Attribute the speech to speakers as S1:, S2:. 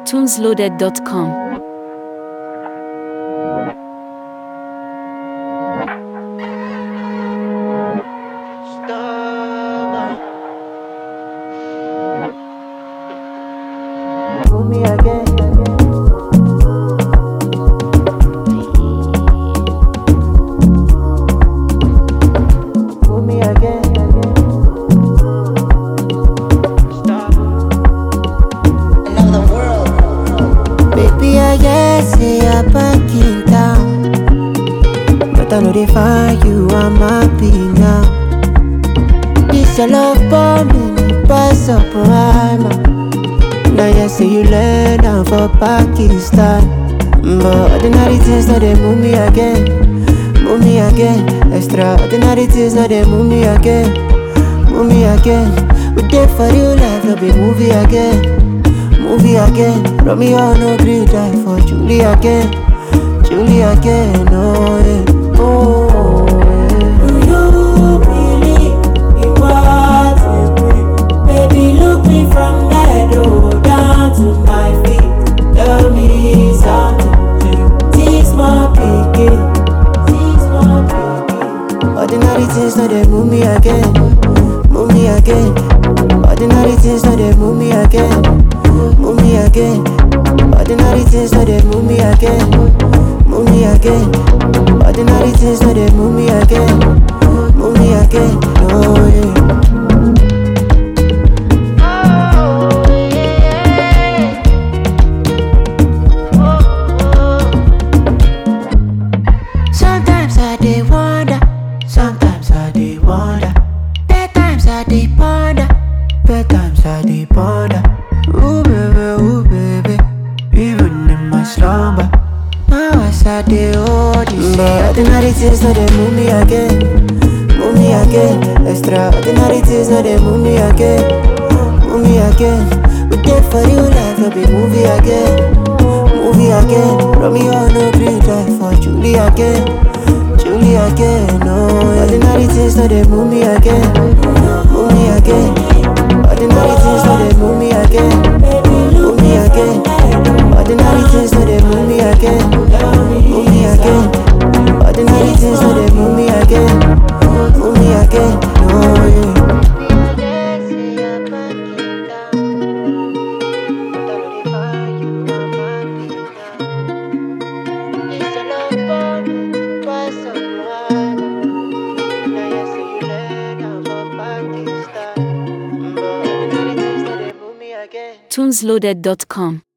S1: tunesloaded.com.
S2: Pull me again. Pull me again.
S3: Another world.
S2: Baby, I guess say you're back in town, but I know they find you, I'm happy now. This your love bombing, it pass up rhyme. Now you say you learn down for Pakistan, but ordinary things now they move me again, move me again. Extraordinary things now they move me again, move me again. We dead for real life, no be movie again, movie again. Romeo no gree die for Julie again, Julie again. Oh yeah, oh yeah. Do you believe in what we bring? Baby, look me from the head down to my feet. Tell me something. Tease my picking, tease my picking. Ordinary things now they move me again, move me again. Ordinary things now they move me again, move me again. Ordinary things now they move me again, move me again. Ordinary things now they move me again, move me again. Oh yeah. Sometimes I dey wonder, sometimes I dey wonder. Bad times I dey ponder, bad times I dey ponder. Ooh baby, even in my slumber. Now as I dey hold you, but ordinary things now they move me again, move me again. Extraordinary things now they move me again, move me again. We dead for real life, no be movie again, movie again. Romeo no gree die for Julie again, Julie again. Oh, ordinary things now they move me again, move me again. Ordinary things now they move me again, move me again. Ordinary things now they move me again, move me again. Ordinary things now they move me again, move me again. Oh yeah.
S1: tunesloaded.com.